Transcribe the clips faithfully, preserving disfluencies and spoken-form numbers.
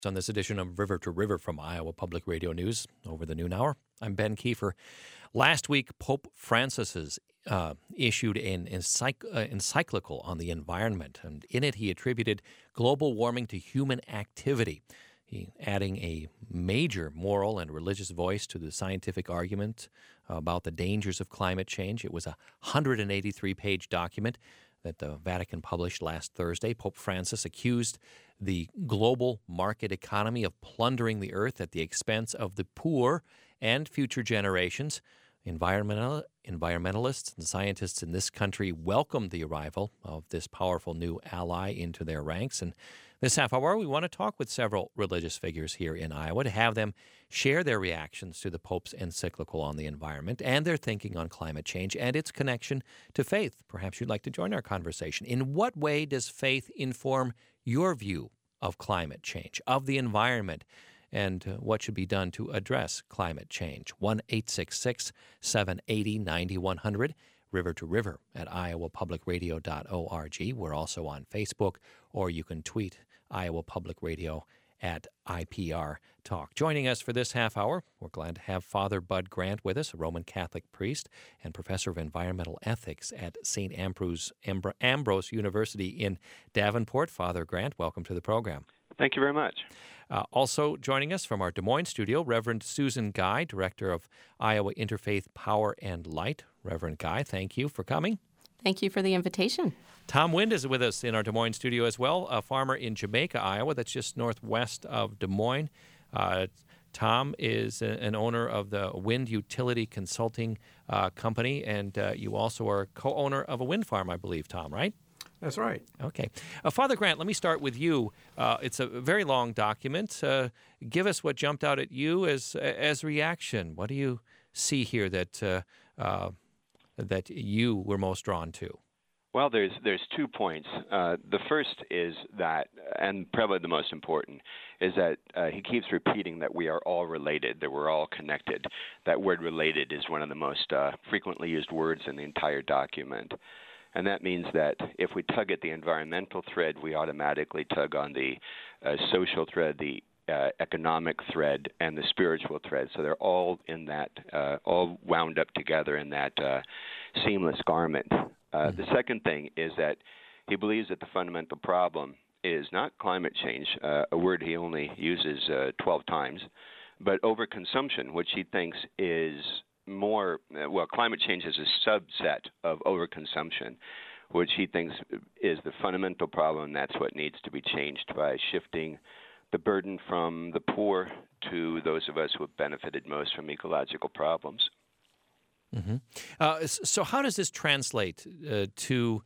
On this edition of River to River from Iowa Public Radio News over the noon hour, I'm Ben Kiefer. Last week, Pope Francis uh, issued an encycl- uh, encyclical on the environment, and in it he attributed global warming to human activity, he, adding a major moral and religious voice to the scientific argument about the dangers of climate change. It was a one hundred eighty-three page document that the Vatican published last Thursday. Pope Francis accused the global market economy of plundering the earth at the expense of the poor and future generations. Environmental, environmentalists and scientists in this country welcomed the arrival of this powerful new ally into their ranks. And this half hour, we want to talk with several religious figures here in Iowa to have them share their reactions to the Pope's encyclical on the environment and their thinking on climate change and its connection to faith. Perhaps you'd like to join our conversation. In what way does faith inform your view of climate change, of the environment, and uh, what should be done to address climate change? one eight six six, seven eight zero, nine one zero zero, River to River at iowa public radio dot org. We're also on Facebook, or you can tweet Iowa Public Radio at I P R Talk. Joining us for this half hour, we're glad to have Father Bud Grant with us, a Roman Catholic priest and professor of environmental ethics at Saint Ambrose, Ambr- Ambrose University in Davenport. Father Grant, welcome to the program. Thank you very much. Uh, also joining us from our Des Moines studio, Reverend Susan Guy, director of Iowa Interfaith Power and Light. Reverend Guy, thank you for coming. Thank you for the invitation. Tom Wind is with us in our Des Moines studio as well, a farmer in Jamaica, Iowa, that's just northwest of Des Moines. Uh, Tom is a, an owner of the Wind Utility Consulting uh, Company, and uh, you also are co-owner of a wind farm, I believe, Tom, right? That's right. Okay. Uh, Father Grant, let me start with you. Uh, it's a very long document. Uh, give us what jumped out at you as as reaction. What do you see here that uh, uh, that you were most drawn to? Well, there's there's two points. Uh, the first is that, and probably the most important, is that uh, he keeps repeating that we are all related, that we're all connected. That word related is one of the most uh, frequently used words in the entire document. And that means that if we tug at the environmental thread, we automatically tug on the uh, social thread, the uh, economic thread, and the spiritual thread. So they're all in that, uh, all wound up together in that uh, seamless garment. Uh, mm-hmm. The second thing is that he believes that the fundamental problem is not climate change, uh, a word he only uses uh, twelve times, but overconsumption, which he thinks is more, well, climate change is a subset of overconsumption, which he thinks is the fundamental problem, and that's what needs to be changed by shifting the burden from the poor to those of us who have benefited most from ecological problems. Mm-hmm. Uh, so how does this translate uh, to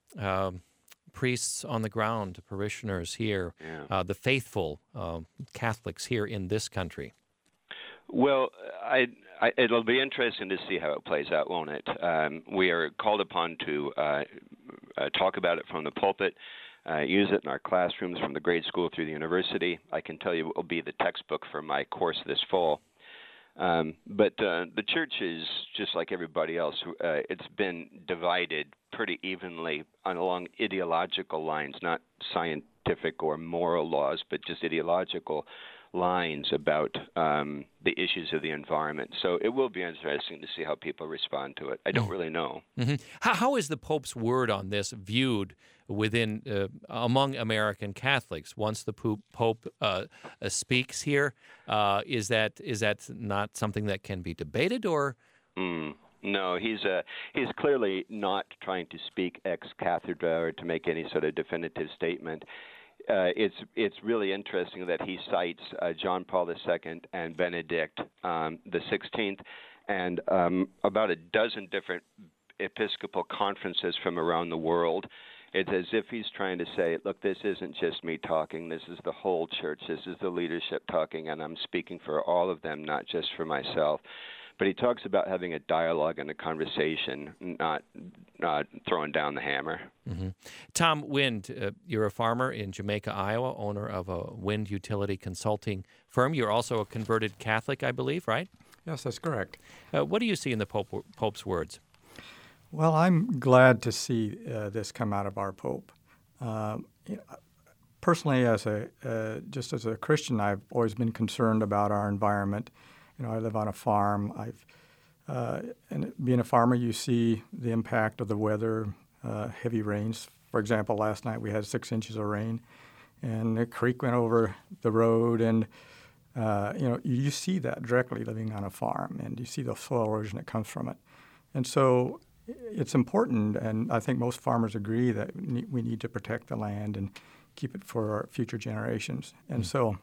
um, priests on the ground, parishioners here, yeah. uh, the faithful uh, Catholics here in this country? Well, I, I, it'll be interesting to see how it plays out, won't it? Um, we are called upon to uh, uh, talk about it from the pulpit, uh, use it in our classrooms from the grade school through the university. I can tell you it will be the textbook for my course this fall. Um, but uh, the church is just like everybody else. Uh, it's been divided pretty evenly on, along ideological lines, not scientific or moral laws, but just ideological lines about um, the issues of the environment. So it will be interesting to see how people respond to it. I don't really know. Mm-hmm. How, how is the Pope's word on this viewed within uh, among American Catholics? Once the Pope, Pope uh, uh, speaks here, uh, is that is that not something that can be debated, or? Mm. No, he's uh, he's clearly not trying to speak ex cathedra or to make any sort of definitive statement. Uh, it's it's really interesting that he cites uh, John Paul the Second and Benedict um, the Sixteenth, and um, about a dozen different Episcopal conferences from around the world. It's as if he's trying to say, look, this isn't just me talking. This is the whole church. This is the leadership talking, and I'm speaking for all of them, not just for myself. But he talks about having a dialogue and a conversation, not not throwing down the hammer. Mm-hmm. Tom Wind, uh, you're a farmer in Jamaica, Iowa, owner of a wind utility consulting firm. You're also a converted Catholic, I believe, right? Yes, that's correct. Uh, what do you see in the Pope, Pope's words? Well, I'm glad to see uh, this come out of our Pope. Uh, personally, as a uh, just as a Christian, I've always been concerned about our environment. You know, I live on a farm. I've uh, and being a farmer, you see the impact of the weather, uh, heavy rains. For example, last night we had six inches of rain, and the creek went over the road, and uh, you know, you, you see that directly living on a farm, and you see the soil erosion that comes from it. And so it's important, and I think most farmers agree that we need to protect the land and keep it for our future generations. And mm-hmm. so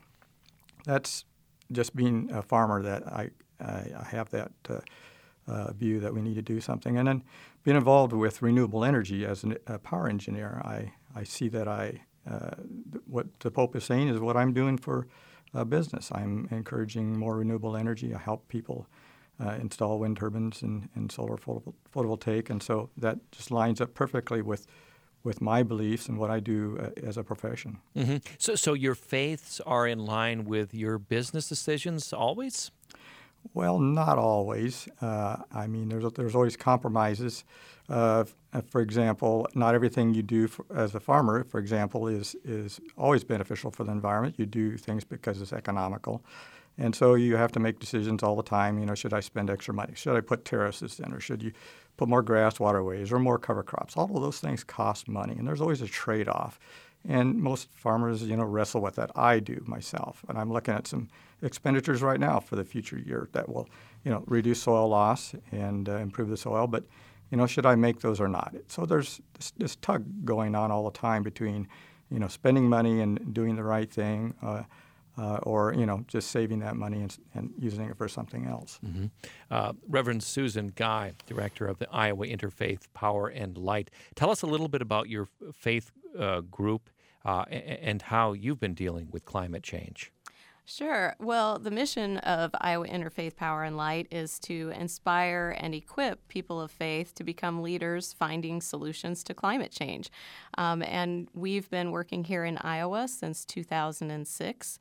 that's just being a farmer that I, I, I have that uh, uh, view that we need to do something. And then being involved with renewable energy as an, a power engineer, I, I see that I uh, what the Pope is saying is what I'm doing for uh, business. I'm encouraging more renewable energy. I help people Uh, install wind turbines and, and solar photo, photovoltaic, and so that just lines up perfectly with with my beliefs and what I do uh, as a profession. Mm-hmm. So, so your faiths are in line with your business decisions always? Well, not always. Uh, I mean, there's there's always compromises. Uh, for example, not everything you do for, as a farmer, for example, is is always beneficial for the environment. You do things because it's economical. And so you have to make decisions all the time. You know, should I spend extra money? Should I put terraces in, or should you put more grass waterways or more cover crops? All of those things cost money, and there's always a trade-off. And most farmers, you know, wrestle with that. I do myself, and I'm looking at some expenditures right now for the future year that will, you know, reduce soil loss and uh, improve the soil. But, you know, should I make those or not? So there's this, this tug going on all the time between, you know, spending money and doing the right thing. Uh, Uh, or, you know, just saving that money and, and using it for something else. Mm-hmm. Uh, Reverend Susan Guy, director of the Iowa Interfaith Power and Light. Tell us a little bit about your faith uh, group uh, and how you've been dealing with climate change. Sure. Well, the mission of Iowa Interfaith Power and Light is to inspire and equip people of faith to become leaders finding solutions to climate change. Um, and we've been working here in Iowa since two thousand six.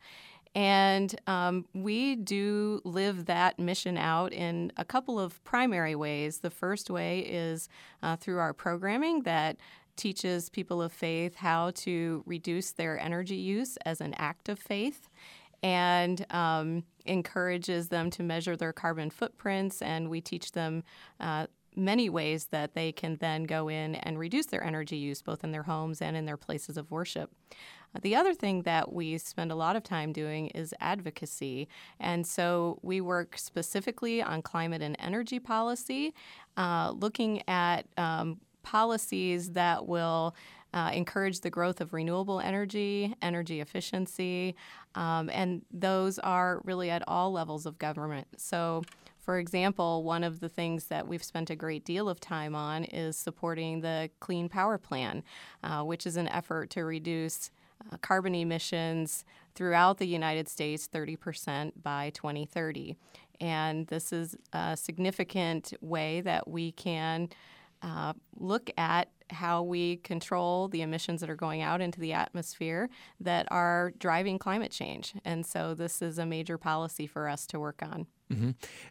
And um, we do live that mission out in a couple of primary ways. The first way is uh, through our programming that teaches people of faith how to reduce their energy use as an act of faith, and um, encourages them to measure their carbon footprints, and we teach them uh, many ways that they can then go in and reduce their energy use, both in their homes and in their places of worship. Uh, the other thing that we spend a lot of time doing is advocacy, and so we work specifically on climate and energy policy, uh, looking at um, policies that will Uh, encourage the growth of renewable energy, energy efficiency, um, and those are really at all levels of government. So, for example, one of the things that we've spent a great deal of time on is supporting the Clean Power Plan, uh, which is an effort to reduce uh, carbon emissions throughout the United States thirty percent by twenty thirty. And this is a significant way that we can uh, look at how we control the emissions that are going out into the atmosphere that are driving climate change. And so this is a major policy for us to work on. Mm-hmm.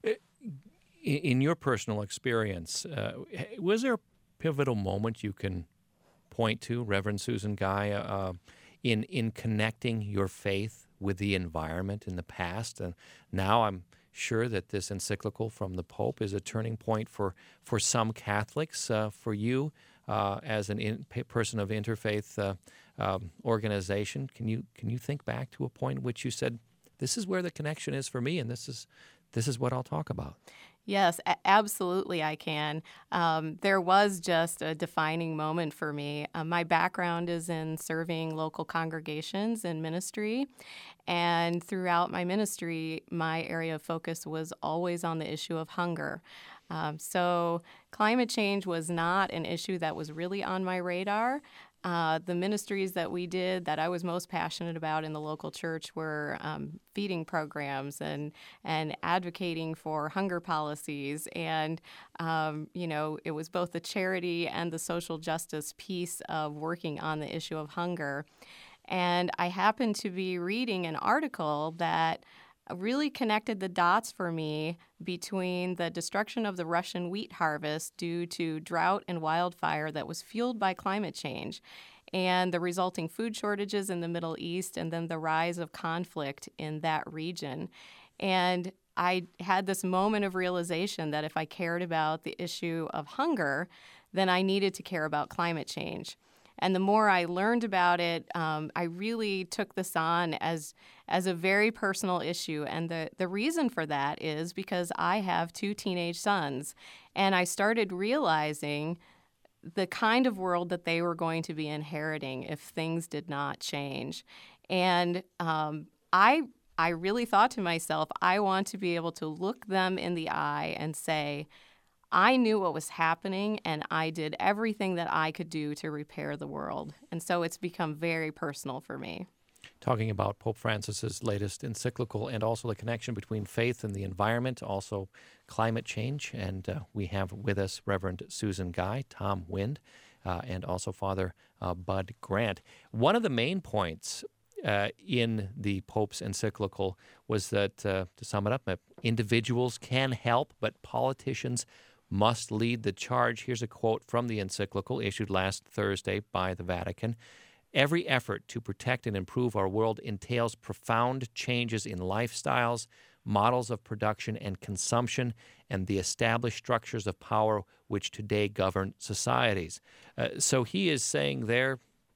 In your personal experience, uh, was there a pivotal moment you can point to, Reverend Susan Guy, uh, in, in connecting your faith with the environment in the past? And now I'm sure that this encyclical from the Pope is a turning point for, for some Catholics. Uh, for you, Uh, as an in, person of interfaith uh, um, organization, can you can you think back to a point in which you said, "This is where the connection is for me, and this is this is what I'll talk about"? Yes, a- absolutely, I can. Um, there was just a defining moment for me. Uh, my background is in serving local congregations in ministry, and throughout my ministry, my area of focus was always on the issue of hunger. Um, so climate change was not an issue that was really on my radar. Uh, the ministries that we did that I was most passionate about in the local church were um, feeding programs and and advocating for hunger policies. And, um, you know, it was both the charity and the social justice piece of working on the issue of hunger. And I happened to be reading an article that really connected the dots for me between the destruction of the Russian wheat harvest due to drought and wildfire that was fueled by climate change. and the resulting food shortages in the Middle East, and then the rise of conflict in that region. And I had this moment of realization that if I cared about the issue of hunger, then I needed to care about climate change. And the more I learned about it, um, I really took this on as as a very personal issue. And the, the reason for that is because I have two teenage sons. And I started realizing the kind of world that they were going to be inheriting if things did not change. And um, I I really thought to myself, I want to be able to look them in the eye and say, I knew what was happening, and I did everything that I could do to repair the world. And so it's become very personal for me. Talking about Pope Francis's latest encyclical and also the connection between faith and the environment, also climate change. And uh, we have with us Reverend Susan Guy, Tom Wind, uh, and also Father uh, Bud Grant. One of the main points uh, in the Pope's encyclical was that, uh, to sum it up, uh, individuals can help, but politicians must lead the charge. Here's a quote from the encyclical issued last Thursday by the Vatican. Every effort to protect and improve our world entails profound changes in lifestyles, models of production and consumption, and the established structures of power which today govern societies. Uh, so he is saying there,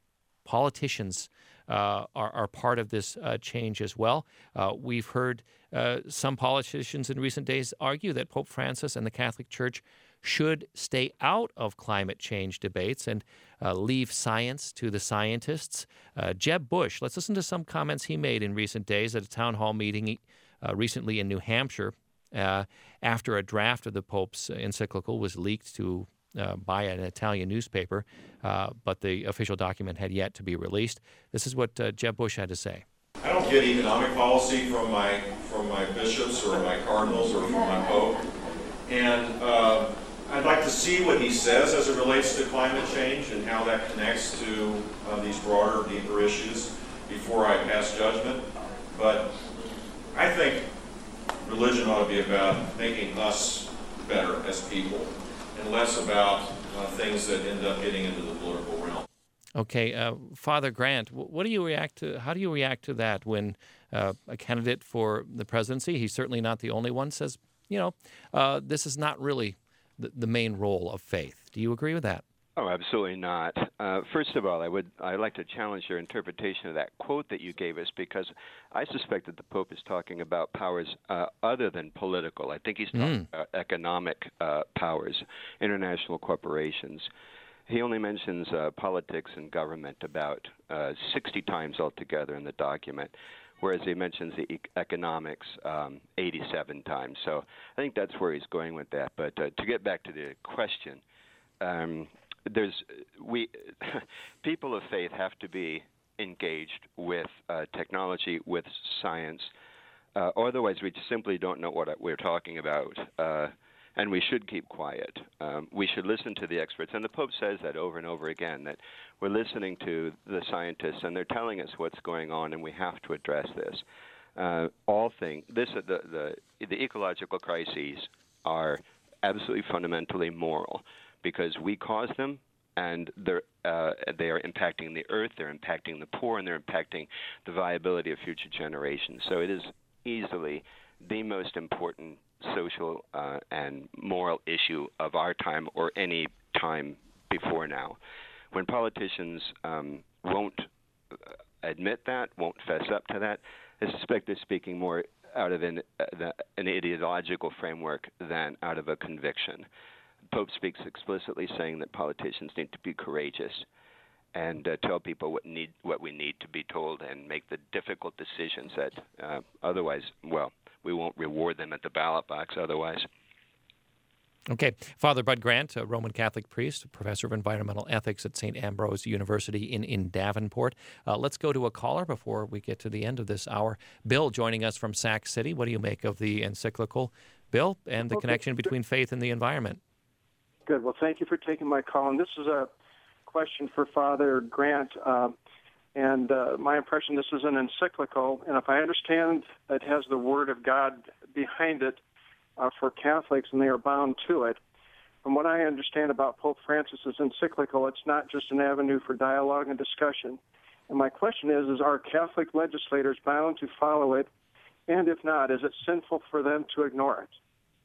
politicians uh, are, are part of this uh, change as well. Uh, we've heard uh, some politicians in recent days argue that Pope Francis and the Catholic Church should stay out of climate change debates and uh, leave science to the scientists. Uh, Jeb Bush, let's listen to some comments he made in recent days at a town hall meeting uh, recently in New Hampshire uh, after a draft of the Pope's encyclical was leaked to uh, by an Italian newspaper, uh, but the official document had yet to be released. This is what uh, Jeb Bush had to say. I don't get economic policy from my from my bishops or my cardinals or from my pope, and uh, I'd like to see what he says as it relates to climate change and how that connects to uh, these broader, deeper issues before I pass judgment. But I think religion ought to be about making us better as people and less about uh, things that end up getting into the political realm. Okay, uh, Father Grant, what do you react to? How do you react to that when uh, a candidate for the presidency, he's certainly not the only one, says, you know, uh, this is not really the, the main role of faith? Do you agree with that? Oh, absolutely not. Uh, first of all, I would I'd like to challenge your interpretation of that quote that you gave us, because I suspect that the Pope is talking about powers uh, other than political. I think he's talking mm. about economic uh, powers, international corporations. He only mentions uh, politics and government about uh, sixty times altogether in the document, whereas he mentions the e- economics um, eighty-seven times. So I think that's where he's going with that. But uh, to get back to the question, um, there's we people of faith have to be engaged with uh, technology, with science. Uh, otherwise, we simply don't know what we're talking about. Uh, And we should keep quiet. Um, we should listen to the experts. And the Pope says that over and over again, that we're listening to the scientists, and they're telling us what's going on, and we have to address this. Uh, all things, this, the, the, the ecological crises are absolutely fundamentally moral, because we cause them, and they're, uh, they are impacting the earth, they're impacting the poor, and they're impacting the viability of future generations. So it is easily the most important social uh, and moral issue of our time, or any time before now. When politicians um, won't admit that, won't fess up to that, I suspect they're speaking more out of an, uh, the, an ideological framework than out of a conviction. The Pope speaks explicitly, saying that politicians need to be courageous and uh, tell people what need what we need to be told, and make the difficult decisions that uh, otherwise, well, we won't reward them at the ballot box otherwise. Okay. Father Bud Grant, a Roman Catholic priest, professor of environmental ethics at Saint Ambrose University in, in Davenport. Uh, let's go to a caller before we get to the end of this hour. Bill joining us from Sac City. What do you make of the encyclical, Bill, and the okay. connection between faith and the environment? Good. Well, thank you for taking my call. And this is a question for Father Grant. Uh, And uh, my impression, this is an encyclical, and if I understand, it has the Word of God behind it uh, for Catholics, and they are bound to it. from what I understand about Pope Francis's encyclical, it's not just an avenue for dialogue and discussion. And my question is, is are Catholic legislators bound to follow it? And if not, is it sinful for them to ignore it?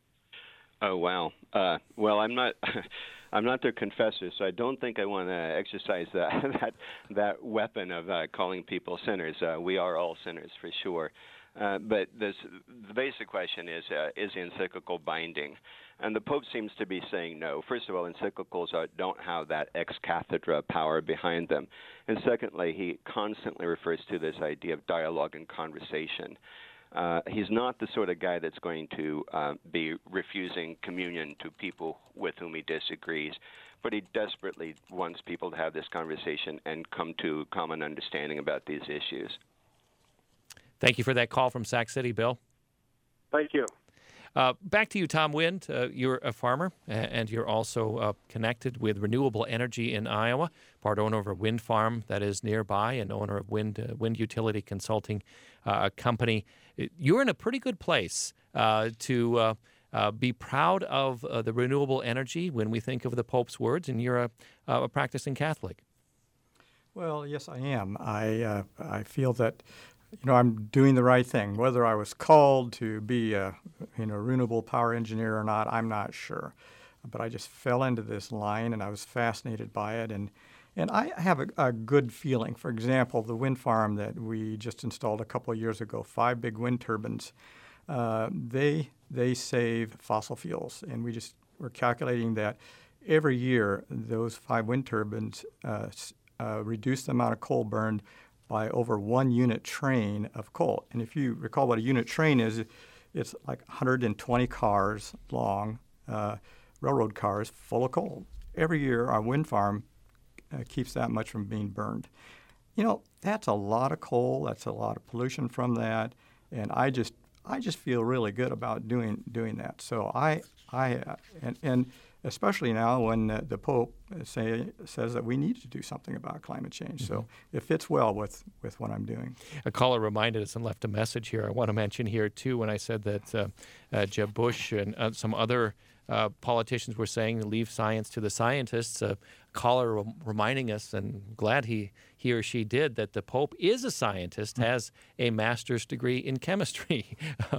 Oh, wow. Uh, well, I'm not I'm not their confessor, so I don't think I want to exercise that that, that weapon of uh, calling people sinners. Uh, we are all sinners, for sure. Uh, but this, the basic question is, uh, is the encyclical binding? And the Pope seems to be saying no. First of all, encyclicals are, don't have that ex cathedra power behind them. And secondly, he constantly refers to this idea of dialogue and conversation. Uh, he's not the sort of guy that's going to uh, be refusing communion to people with whom he disagrees, but he desperately wants people to have this conversation and come to common understanding about these issues. Thank you for that call from Sac City, Bill. Thank you. Uh, back to you, Tom Wind. Uh, you're a farmer, and you're also uh, connected with renewable energy in Iowa, part owner of a wind farm that is nearby, and owner of Wind uh, Wind Utility Consulting uh, Company. You're in a pretty good place uh, to uh, uh, be proud of uh, the renewable energy when we think of the Pope's words, and you're a, a practicing Catholic. Well, yes, I am. I uh, I feel that, you know, I'm doing the right thing. Whether I was called to be a, you know, renewable power engineer or not, I'm not sure. But I just fell into this line, and I was fascinated by it. And, and I have a, a good feeling. For example, the wind farm that we just installed a couple of years ago, five big wind turbines, uh, they they save fossil fuels. And we just were calculating that every year those five wind turbines uh, uh, reduce the amount of coal burned by over one unit train of coal. And if you recall what a unit train is, it's like one hundred twenty cars long, uh, railroad cars full of coal. Every year our wind farm uh, keeps that much from being burned. You know, that's a lot of coal, that's a lot of pollution from that, and I just I just feel really good about doing doing that. So I, I uh, and, and especially now when uh, the Pope say, says that we need to do something about climate change. Mm-hmm. So it fits well with, with what I'm doing. A caller reminded us and left a message here. I want to mention here, too, when I said that uh, uh, Jeb Bush and uh, some other uh, politicians were saying to leave science to the scientists. A caller re- reminding us, and glad he, he or she did, that the Pope is a scientist, mm-hmm. has a master's degree in chemistry.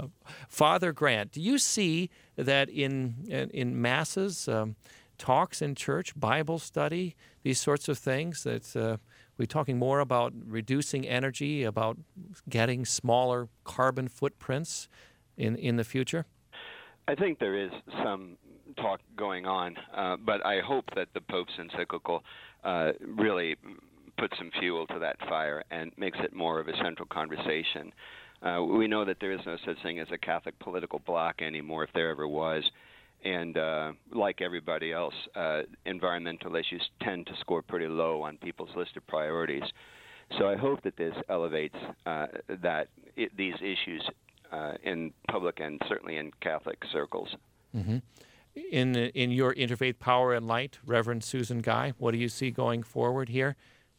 Father Grant, do you see that in, in, in masses, um, talks in church, Bible study, these sorts of things, that uh, we're talking more about reducing energy, about getting smaller carbon footprints in, in the future? I think there is some talk going on, uh, but I hope that the Pope's encyclical uh, really puts some fuel to that fire and makes it more of a central conversation. Uh, we know that there is no such thing as a Catholic political bloc anymore, if there ever was. And uh, like everybody else, uh, environmental issues tend to score pretty low on people's list of priorities. So I hope that this elevates uh, that it, these issues uh, in public and certainly in Catholic circles. Mm-hmm. In in your Interfaith Power and Light, Reverend Susan Guy, what do you see going forward here?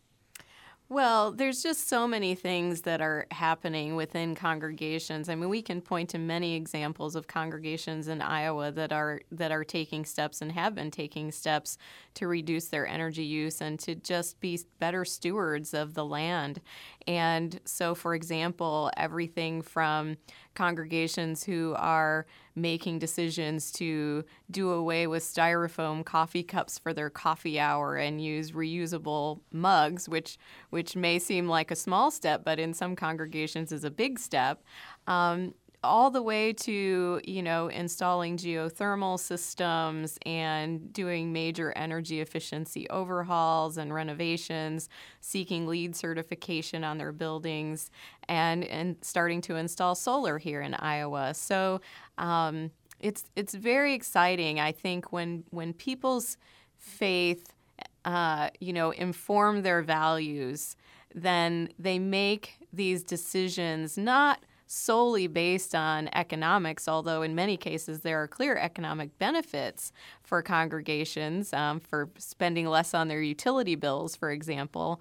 Well, there's just so many things that are happening within congregations. I mean, we can point to many examples of congregations in Iowa that are that are taking steps and have been taking steps to reduce their energy use and to just be better stewards of the land. And so, for example, everything from congregations who are making decisions to do away with styrofoam coffee cups for their coffee hour and use reusable mugs, which which may seem like a small step, but in some congregations is a big step, um, all the way to, you know, installing geothermal systems and doing major energy efficiency overhauls and renovations, seeking LEED certification on their buildings, and, and starting to install solar here in Iowa. So um, it's it's very exciting, I think, when when people's faith Uh, you know, inform their values, then they make these decisions not solely based on economics, although in many cases there are clear economic benefits for congregations um, for spending less on their utility bills, for example.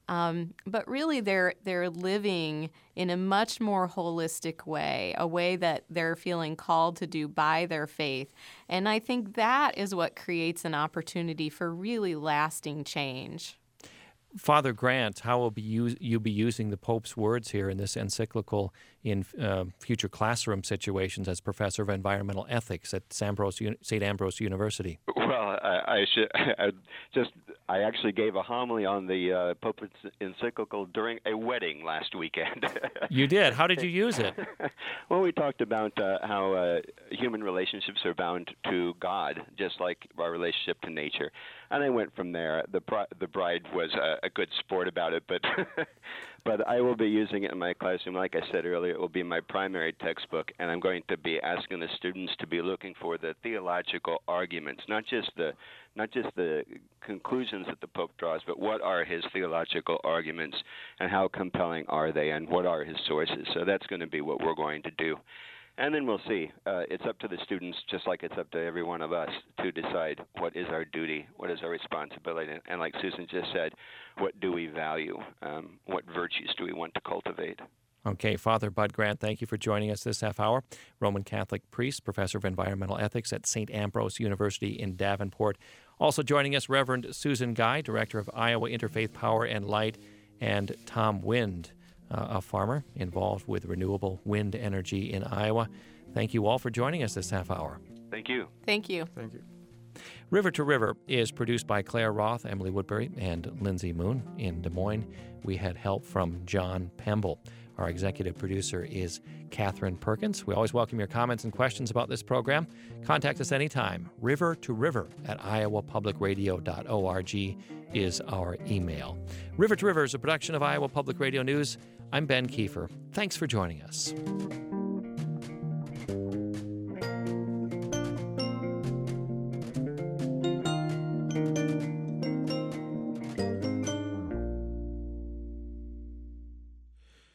Um, but really, they're they're living in a much more holistic way, a way that they're feeling called to do by their faith. And I think that is what creates an opportunity for really lasting change. Father Grant, how will be you, you be using the Pope's words here in this encyclical in uh, future classroom situations as professor of environmental ethics at Saint Ambrose University? Well, I, I should I just I actually gave a homily on the uh, Pope's encyclical during a wedding last weekend. You did? How did you use it? Well, we talked about uh, how uh, human relationships are bound to God, just like our relationship to nature. And I went from there. The bri- the bride was a, a good sport about it, but but I will be using it in my classroom. Like I said earlier, it will be my primary textbook, and I'm going to be asking the students to be looking for the theological arguments, not just the not just the conclusions that the Pope draws, but what are his theological arguments, and how compelling are they, and what are his sources. So that's going to be what we're going to do. And then we'll see. Uh, it's up to the students, just like it's up to every one of us, to decide what is our duty, what is our responsibility, and like Susan just said, what do we value? Um, what virtues do we want to cultivate? Okay, Father Bud Grant, thank you for joining us this half hour. Roman Catholic priest, professor of environmental ethics at Saint Ambrose University in Davenport. Also joining us, Reverend Susan Guy, director of Iowa Interfaith Power and Light, and Tom Wind, Uh, a farmer involved with renewable wind energy in Iowa. Thank you all for joining us this half hour. Thank you. Thank you. Thank you. River to River is produced by Claire Roth, Emily Woodbury, and Lindsay Moon in Des Moines. We had help from John Pemble. Our executive producer is Catherine Perkins. We always welcome your comments and questions about this program. Contact us anytime. River to River at iowa public radio dot org is our email. River to River is a production of Iowa Public Radio News. I'm Ben Kiefer. Thanks for joining us.